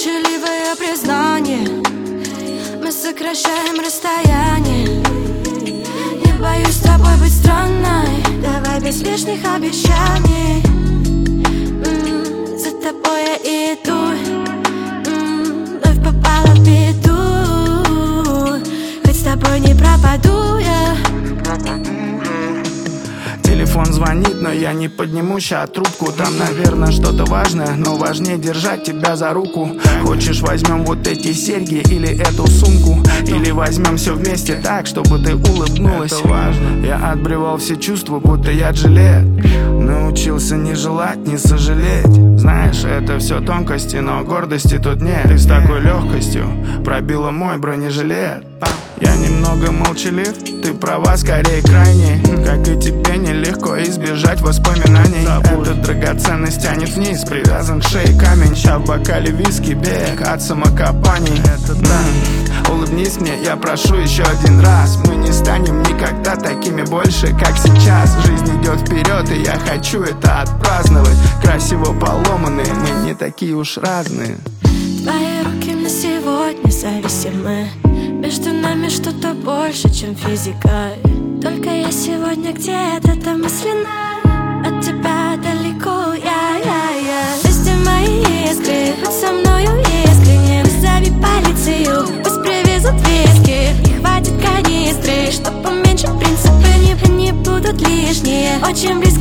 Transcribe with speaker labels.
Speaker 1: молчаливое признание. Мы сокращаем расстояние. Не боюсь с тобой быть странной. Давай без лишних обещаний. За тобой я иду. Вновь попала в беду. Хоть с тобой не пропаду я.
Speaker 2: Телефон звонит, но я не подниму ща трубку. Там, наверное, что-то важное, но важнее держать тебя за руку. Хочешь, возьмем вот эти серьги или эту сумку? Или возьмем все вместе так, чтобы ты улыбнулась? Это важно. Я отбревал все чувства, будто я Джилет. Научился не желать, не сожалеть. Знаешь, это все тонкости, но гордости тут нет. Ты с такой легкостью пробила мой бронежилет. Я немного молчалив, ты права, скорее крайне. Как и тебе нелегко избежать воспоминаний. Эта драгоценность тянет вниз, привязан к шее камень. Ща в бокале виски, бег от самокопаний. Это да. Улыбнись мне, я прошу еще один раз. Мы не станем никогда такими больше, как сейчас. Жизнь идет вперед, и я хочу это отпраздновать. Красиво поломанные, мы не такие уж разные.
Speaker 1: Твои руки на сегодня зависимы. Между нами что-то больше, чем физика. Только я сегодня где-то там мысленно. От тебя далеко я. Везде мои искры, будь со мною искренне. Вызови полицию, пусть привезут виски. Не хватит канистры, чтоб поменьше принципы не будут лишние. Очень близко